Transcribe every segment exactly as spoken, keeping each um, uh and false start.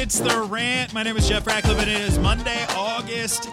It's The Rant. My name is Jeff Ratcliffe, and it is Monday, August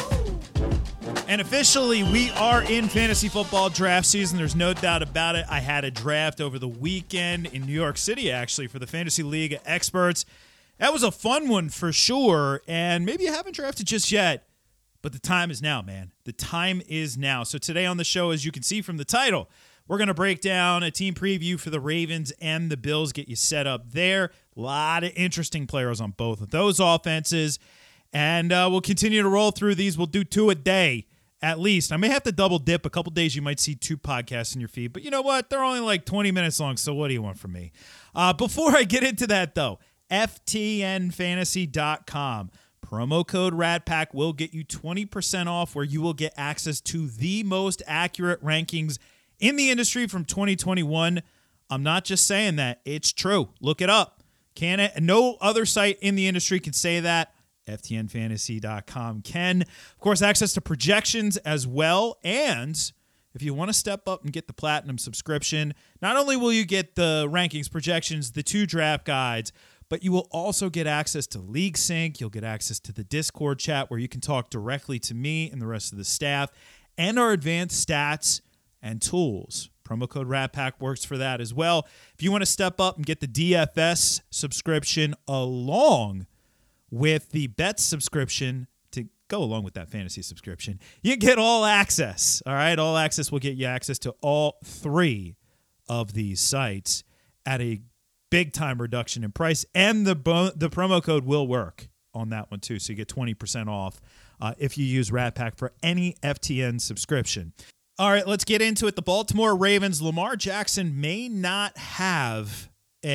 eighth. And officially, we are in fantasy football draft season. There's no doubt about it. I had a draft over the weekend in New York City, actually, for the Fantasy League of Experts. That was a fun one for sure, and maybe you haven't drafted just yet, but the time is now, man. The time is now. So today on the show, as you can see from the title, we're going to break down a team preview for the Ravens and the Bills, get you set up there. A lot of interesting players on both of those offenses. And uh, we'll continue to roll through these. We'll do two a day at least. I may have to double dip. A couple days you might see two podcasts in your feed. But you know what? They're only like twenty minutes long, so what do you want from me? Uh, before I get into that, though, F T N fantasy dot com. Promo code RATPACK will get you twenty percent off, where you will get access to the most accurate rankings in the industry from twenty twenty-one. I'm not just saying that. It's true. Look it up. Can it? No other site in the industry can say that. F T N fantasy dot com can. Of course, access to projections as well. And if you want to step up and get the platinum subscription, not only will you get the rankings, projections, the two draft guides, but you will also get access to League Sync. You'll get access to the Discord chat where you can talk directly to me and the rest of the staff, and our advanced stats and tools. Promo code RATPACK works for that as well. If you want to step up and get the D F S subscription along with the Bets subscription to go along with that fantasy subscription, you get all access. All right, all access will get you access to all three of these sites at a big time reduction in price, and the bo- the promo code will work on that one too. So you get twenty percent off uh, if you use RATPACK for any F T N subscription. All right, let's get into it. The Baltimore Ravens, Lamar Jackson may not have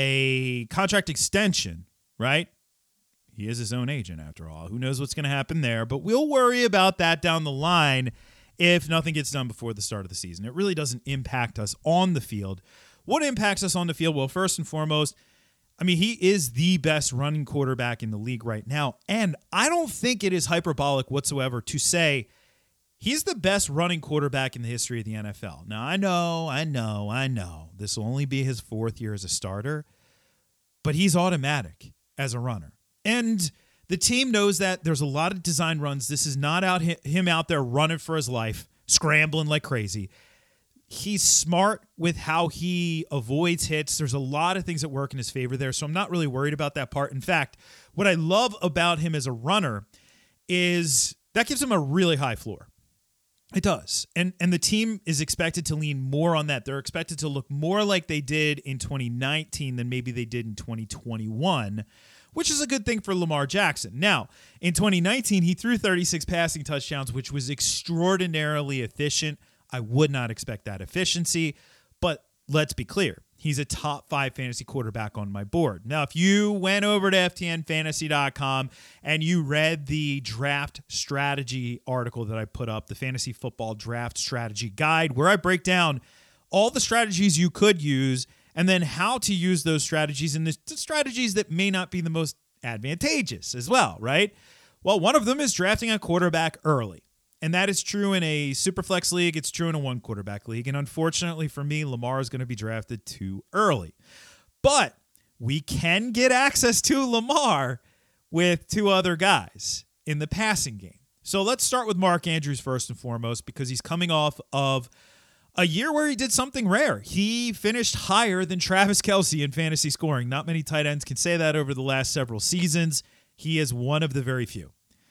a contract extension, right? He is his own agent after all. Who knows what's going to happen there, but we'll worry about that down the line if nothing gets done before the start of the season. It really doesn't impact us on the field. What impacts us on the field? Well, first and foremost, I mean, he is the best running quarterback in the league right now. And I don't think it is hyperbolic whatsoever to say he's the best running quarterback in the history of the N F L. Now, I know, I know, I know this will only be his fourth year as a starter, but he's automatic as a runner. And the team knows that. There's a lot of design runs. This is not out him out there running for his life, scrambling like crazy. He's smart with how he avoids hits. There's a lot of things that work in his favor there, so I'm not really worried about that part. In fact, what I love about him as a runner is that gives him a really high floor. It does. And and the team is expected to lean more on that. They're expected to look more like they did in twenty nineteen than maybe they did in twenty twenty-one, which is a good thing for Lamar Jackson. Now, in twenty nineteen, he threw thirty-six passing touchdowns, which was extraordinarily efficient. I would not expect that efficiency, but let's be clear. He's a top five fantasy quarterback on my board. Now, if you went over to F T N fantasy dot com and you read the draft strategy article that I put up, the Fantasy Football Draft Strategy Guide, where I break down all the strategies you could use and then how to use those strategies and the strategies that may not be the most advantageous as well, right? Well, one of them is drafting a quarterback early. And that is true in a Superflex league. It's true in a one-quarterback league. And unfortunately for me, Lamar is going to be drafted too early. But we can get access to Lamar with two other guys in the passing game. So let's start with Mark Andrews first and foremost, because he's coming off of a year where he did something rare. He finished higher than Travis Kelce in fantasy scoring. Not many tight ends can say that over the last several seasons. He is one of the very few.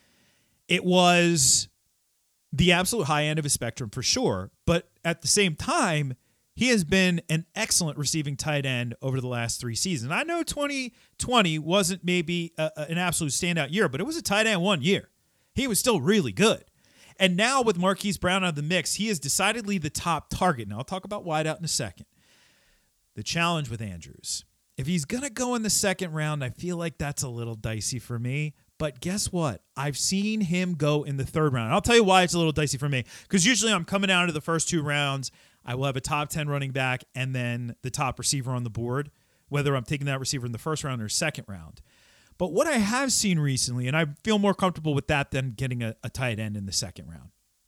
It was the absolute high end of his spectrum for sure, but at the same time, he has been an excellent receiving tight end over the last three seasons. I know twenty twenty wasn't maybe a, a, an absolute standout year, but it was a tight end one year. He was still really good. And now with Marquise Brown out of the mix, he is decidedly the top target. Now, I'll talk about wideout in a second. The challenge with Andrews, if he's going to go in the second round, I feel like that's a little dicey for me. But guess what? I've seen him go in the third round. I'll tell you why it's a little dicey for me. Because usually I'm coming down to the first two rounds. I will have a top ten running back and then the top receiver on the board, whether I'm taking that receiver in the first round or second round. But what I have seen recently, and I feel more comfortable with that than getting a, a tight end in the second round.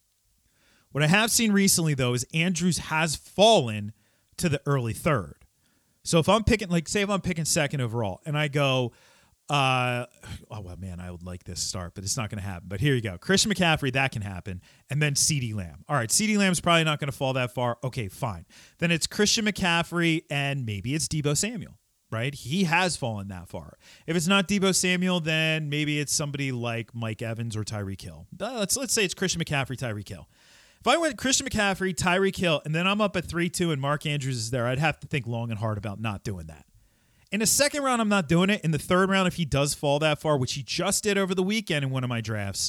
What I have seen recently, though, is Andrews has fallen to the early third. So if I'm picking, like, say if I'm picking second overall and I go, Uh, oh, well, man, I would like this start, but it's not going to happen. But here you go. Christian McCaffrey, that can happen. And then CeeDee Lamb. All right, CeeDee Lamb's probably not going to fall that far. Okay, fine. Then it's Christian McCaffrey and maybe it's Deebo Samuel, right? He has fallen that far. If it's not Deebo Samuel, then maybe it's somebody like Mike Evans or Tyreek Hill. Uh, let's, let's say it's Christian McCaffrey, Tyreek Hill. If I went Christian McCaffrey, Tyreek Hill, and then I'm up at three two and Mark Andrews is there, I'd have to think long and hard about not doing that. In the second round, I'm not doing it. In the third round, if he does fall that far, which he just did over the weekend in one of my drafts,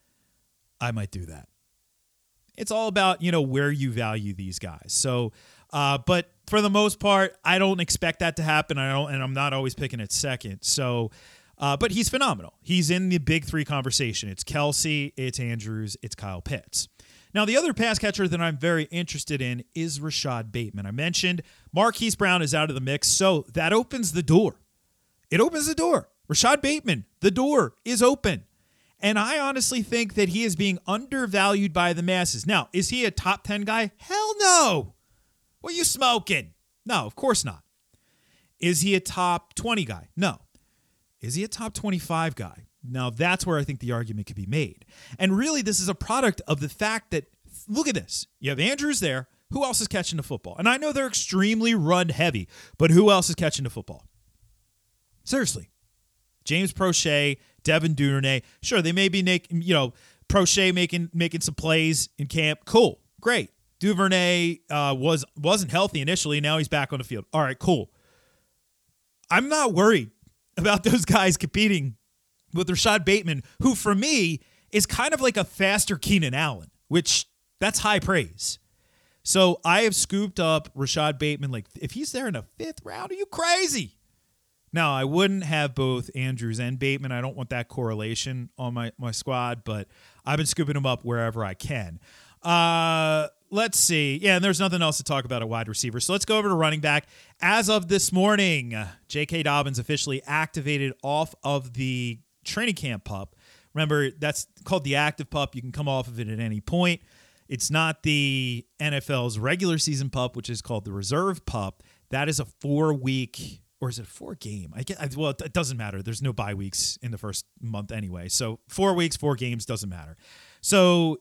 I might do that. It's all about, you know, where you value these guys. So, uh, but for the most part, I don't expect that to happen. I don't, and I'm not always picking it second. So, uh, but he's phenomenal. He's in the big three conversation. It's Kelsey, it's Andrews, it's Kyle Pitts. Now, the other pass catcher that I'm very interested in is Rashad Bateman. I mentioned Marquise Brown is out of the mix, so that opens the door. It opens the door. Rashad Bateman, the door is open. And I honestly think that he is being undervalued by the masses. Now, is he a top ten guy? Hell no. What are you smoking? No, of course not. Is he a top twenty guy? No. Is he a top twenty-five guy? Now, that's where I think the argument could be made. And really, this is a product of the fact that, look at this. You have Andrews there. Who else is catching the football? And I know they're extremely run heavy, but who else is catching the football? Seriously. James Prochet, Devin Duvernay. Sure, they may be making, you know, Prochet making making some plays in camp. Cool. Great. Duvernay uh, was, wasn't healthy initially. Now he's back on the field. All right, cool. I'm not worried about those guys competing with Rashad Bateman, who for me is kind of like a faster Keenan Allen, which that's high praise. So I have scooped up Rashad Bateman. Like, if he's there in the fifth round, are you crazy? Now, I wouldn't have both Andrews and Bateman. I don't want that correlation on my, my squad, but I've been scooping them up wherever I can. Uh, let's see. Yeah, and there's nothing else to talk about at wide receiver. So let's go over to running back. As of this morning, J K. Dobbins officially activated off of the training camp pup. Remember, that's called the active pup. You can come off of it at any point. It's not the N F L's regular season pup, which is called the reserve pup. That is a four-week, or is it a four-game? I get, well, it doesn't matter. There's no bye weeks in the first month anyway. So four weeks, four games, doesn't matter. So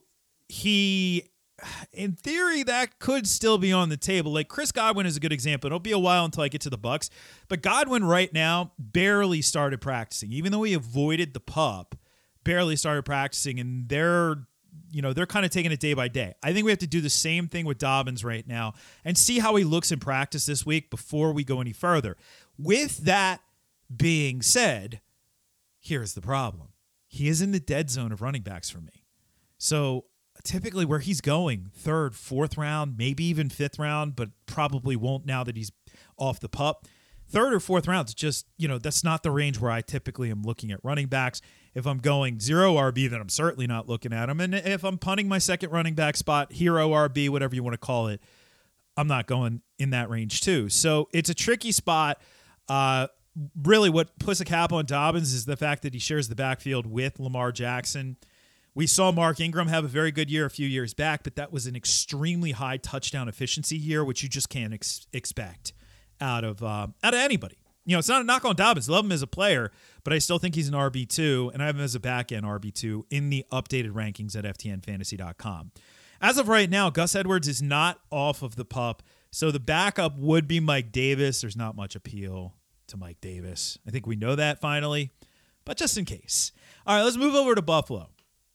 he, in theory, that could still be on the table. Like Chris Godwin is a good example. It'll be a while until I get to the Bucs, but Godwin right now barely started practicing, even though he avoided the pup, barely started practicing, and they're, you know, they're kind of taking it day by day. I think we have to do the same thing with Dobbins right now and see how he looks in practice this week before we go any further. With that being said, here's the problem. He is in the dead zone of running backs for me. So typically where he's going, third, fourth round, maybe even fifth round, but probably won't now that he's off the pup. Third or fourth round, it's just, you know, that's not the range where I typically am looking at running backs. If I'm going zero R B, then I'm certainly not looking at him. And if I'm punting my second running back spot, hero R B, whatever you want to call it, I'm not going in that range too. So it's a tricky spot. Uh, really what puts a cap on Dobbins is the fact that he shares the backfield with Lamar Jackson. We saw Mark Ingram have a very good year a few years back, but that was an extremely high touchdown efficiency year, which you just can't ex- expect out of uh, out of anybody. You know, it's not a knock on Dobbins. I love him as a player, but I still think he's an R B two, and I have him as a back-end R B two in the updated rankings at F T N fantasy dot com. As of right now, Gus Edwards is not off of the pup, so the backup would be Mike Davis. There's not much appeal to Mike Davis. I think we know that finally, but just in case. All right, let's move over to Buffalo.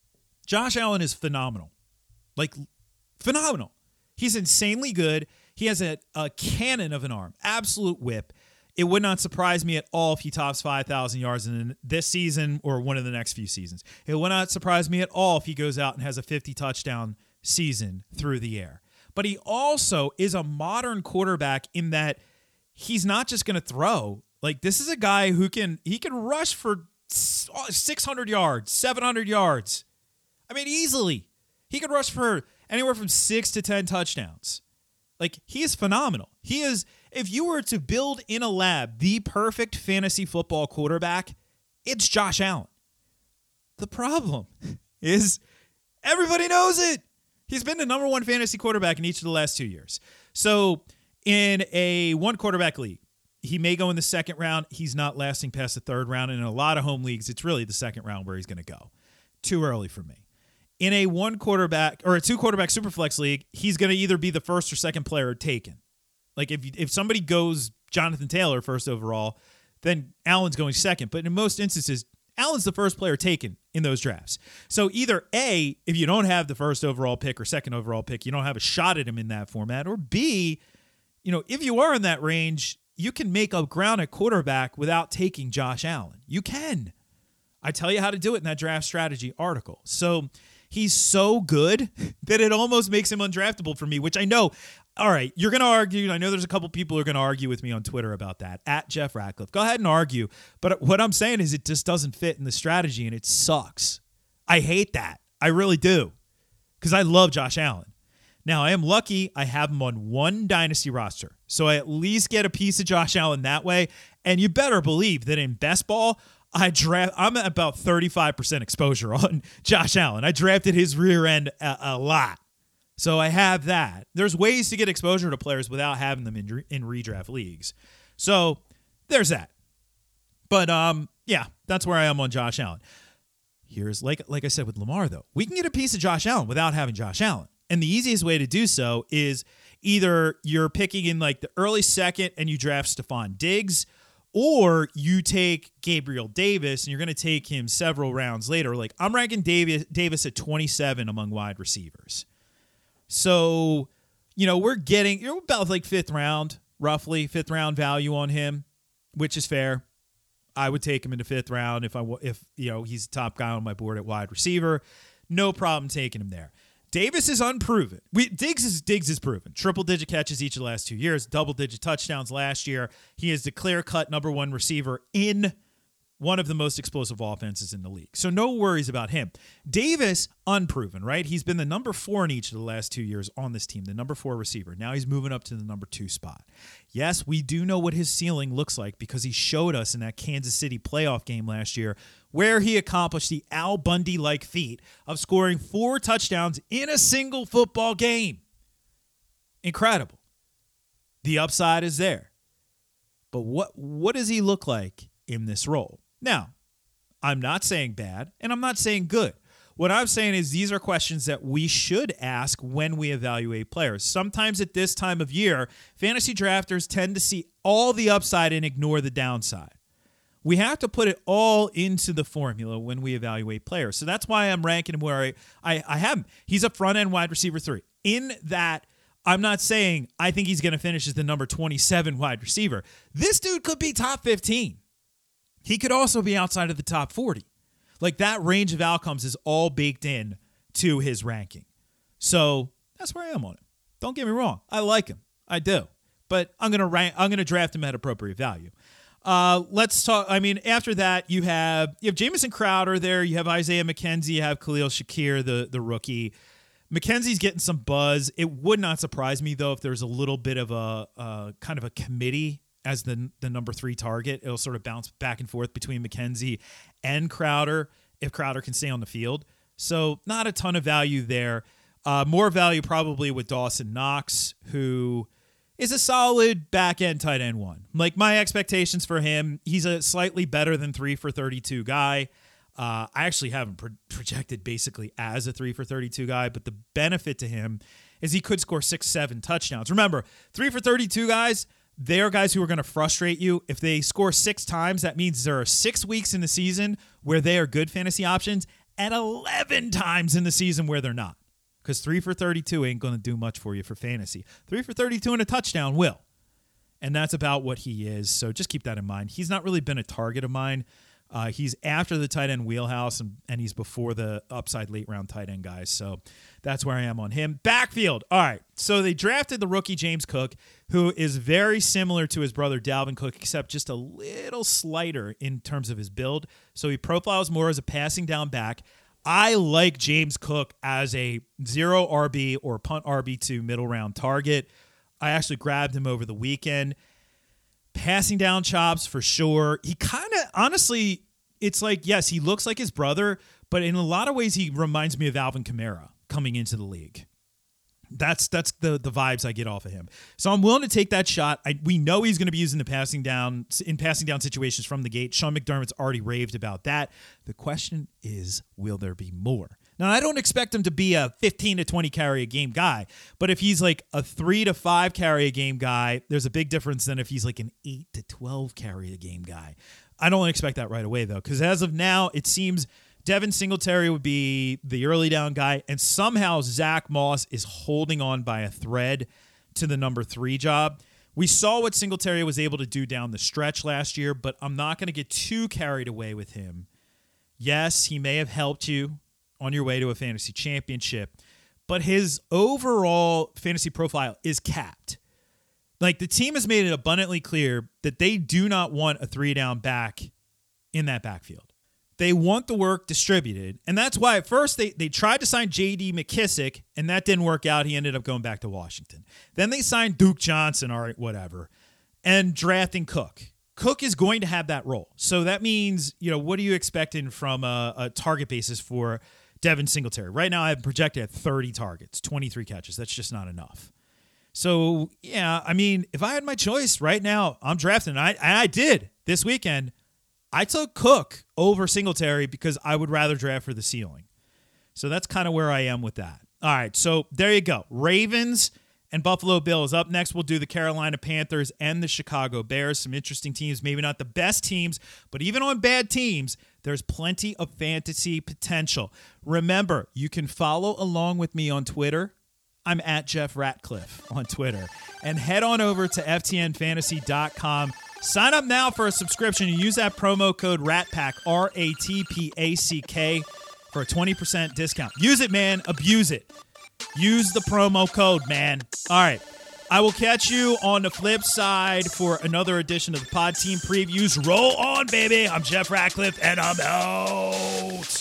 Josh Allen is phenomenal. Like, phenomenal. He's insanely good. He has a, a cannon of an arm, absolute whip. It would not surprise me at all if he tops five thousand yards in this season or one of the next few seasons. It would not surprise me at all if he goes out and has a fifty touchdown season through the air. But he also is a modern quarterback in that he's not just going to throw. Like, this is a guy who can, he can rush for six hundred yards, seven hundred yards. I mean, easily. He could rush for anywhere from six to ten touchdowns. Like, he is phenomenal. He is, if you were to build in a lab the perfect fantasy football quarterback, it's Josh Allen. The problem is everybody knows it. He's been the number one fantasy quarterback in each of the last two years. So in a one quarterback league, he may go in the second round. He's not lasting past the third round. And in a lot of home leagues, it's really the second round where he's going to go. Too early for me. In a one quarterback or a two quarterback superflex league, he's going to either be the first or second player taken. Like if if somebody goes Jonathan Taylor first overall, then Allen's going second. But in most instances, Allen's the first player taken in those drafts. So either A, if you don't have the first overall pick or second overall pick, you don't have a shot at him in that format, or B, you know, if you are in that range, you can make up ground at quarterback without taking Josh Allen. You can. I tell you how to do it in that draft strategy article. So he's so good that it almost makes him undraftable for me, which I know. All right, you're going to argue. I know there's a couple people who are going to argue with me on Twitter about that, at Jeff Ratcliffe. Go ahead and argue. But what I'm saying is it just doesn't fit in the strategy, and it sucks. I hate that. I really do, because I love Josh Allen. Now, I am lucky I have him on one dynasty roster, so I at least get a piece of Josh Allen that way. And you better believe that in best ball, I draft. I'm at about thirty-five percent exposure on Josh Allen. I drafted his rear end a, a lot. So I have that. There's ways to get exposure to players without having them in, in redraft leagues. So there's that. But um, yeah, that's where I am on Josh Allen. Here's, like, like I said with Lamar, though. We can get a piece of Josh Allen without having Josh Allen. And the easiest way to do so is either you're picking in like the early second and you draft Stephon Diggs, or you take Gabriel Davis and you're going to take him several rounds later. Like I'm ranking Davis, Davis at twenty-seven among wide receivers. So, you know, we're getting, you're about like fifth round, roughly fifth round value on him, which is fair. I would take him in the fifth round if I, if you know, he's the top guy on my board at wide receiver. No problem taking him there. Davis is unproven. We, Diggs is Diggs is proven. Triple digit catches each of the last two years, double digit touchdowns last year. He is the clear cut number one receiver in one of the most explosive offenses in the league. So no worries about him. Davis, unproven, right? He's been the number four in each of the last two years on this team, the number four receiver. Now he's moving up to the number two spot. Yes, we do know what his ceiling looks like because he showed us in that Kansas City playoff game last year where he accomplished the Al Bundy-like feat of scoring four touchdowns in a single football game. Incredible. The upside is there. But what what does he look like in this role? Now, I'm not saying bad, and I'm not saying good. What I'm saying is these are questions that we should ask when we evaluate players. Sometimes at this time of year, fantasy drafters tend to see all the upside and ignore the downside. We have to put it all into the formula when we evaluate players. So that's why I'm ranking him where I, I, I have him. He's a front-end wide receiver three. In that, I'm not saying I think he's going to finish as the number twenty-seven wide receiver. This dude could be top fifteen. He could also be outside of the top forty. Like that range of outcomes is all baked in to his ranking. So that's where I am on it. Don't get me wrong. I like him. I do. But I'm going to rank, I'm going to draft him at appropriate value. Uh, let's talk. I mean, after that, you have you have Jamison Crowder there. You have Isaiah McKenzie. You have Khalil Shakir, the, the rookie. McKenzie's getting some buzz. It would not surprise me, though, if there's a little bit of a uh, kind of a committee as the the number three target. It'll sort of bounce back and forth between McKenzie and Crowder if Crowder can stay on the field. So not a ton of value there. Uh, more value probably with Dawson Knox, who is a solid back-end tight end one. Like my expectations for him, he's a slightly better than three for thirty-two guy. Uh, I actually have him pro- projected basically as a three for thirty-two guy, but the benefit to him is he could score six, seven touchdowns. Remember, three for thirty-two guys, they are guys who are going to frustrate you. If they score six times, that means there are six weeks in the season where they are good fantasy options and eleven times in the season where they're not. Because three for thirty-two ain't going to do much for you for fantasy. three for thirty-two and a touchdown will. And that's about what he is. So just keep that in mind. He's not really been a target of mine. Uh, he's after the tight end wheelhouse, and, and he's before the upside late round tight end guys. So that's where I am on him. Backfield. All right. So they drafted the rookie James Cook, who is very similar to his brother Dalvin Cook, except just a little slighter in terms of his build. So he profiles more as a passing down back. I like James Cook as a zero R B or punt R B two middle round target. I actually grabbed him over the weekend. Passing down chops for sure. He kind of, honestly, it's like, yes, he looks like his brother, but in a lot of ways he reminds me of Alvin Kamara coming into the league. That's that's the the vibes I get off of him. So I'm willing to take that shot. I, we know he's going to be using the passing down in passing down situations from the gate. Sean McDermott's already raved about that. The question is, will there be more? Now, I don't expect him to be a fifteen to twenty carry a game guy, but if he's like a three to five carry a game guy, there's a big difference than if he's like an eight to twelve carry a game guy. I don't expect that right away, though, because as of now, it seems Devin Singletary would be the early down guy, and somehow Zach Moss is holding on by a thread to the number three job. We saw what Singletary was able to do down the stretch last year, but I'm not going to get too carried away with him. Yes, he may have helped you on your way to a fantasy championship, but his overall fantasy profile is capped. Like, the team has made it abundantly clear that they do not want a three-down back in that backfield. They want the work distributed, and that's why at first they, they tried to sign J D McKissick, and that didn't work out. He ended up going back to Washington. Then they signed Duke Johnson, all right, whatever, and drafting Cook. Cook is going to have that role. So that means, you know, what are you expecting from a, a target basis for Devin Singletary? Right now I have projected at thirty targets, twenty-three catches. That's just not enough. So, yeah, I mean, if I had my choice right now, I'm drafting. I, and I did this weekend. I took Cook over Singletary because I would rather draft for the ceiling. So that's kind of where I am with that. All right, so there you go. Ravens and Buffalo Bills. Up next, we'll do the Carolina Panthers and the Chicago Bears. Some interesting teams, maybe not the best teams, but even on bad teams, there's plenty of fantasy potential. Remember, you can follow along with me on Twitter. I'm at Jeff Ratcliffe on Twitter. And head on over to F T N fantasy dot com. Sign up now for a subscription and use that promo code RATPACK, R A T P A C K, for a twenty percent discount. Use it, man. Abuse it. Use the promo code, man. All right. I will catch you on the flip side for another edition of the Pod Team Previews. Roll on, baby. I'm Jeff Ratcliffe, and I'm out.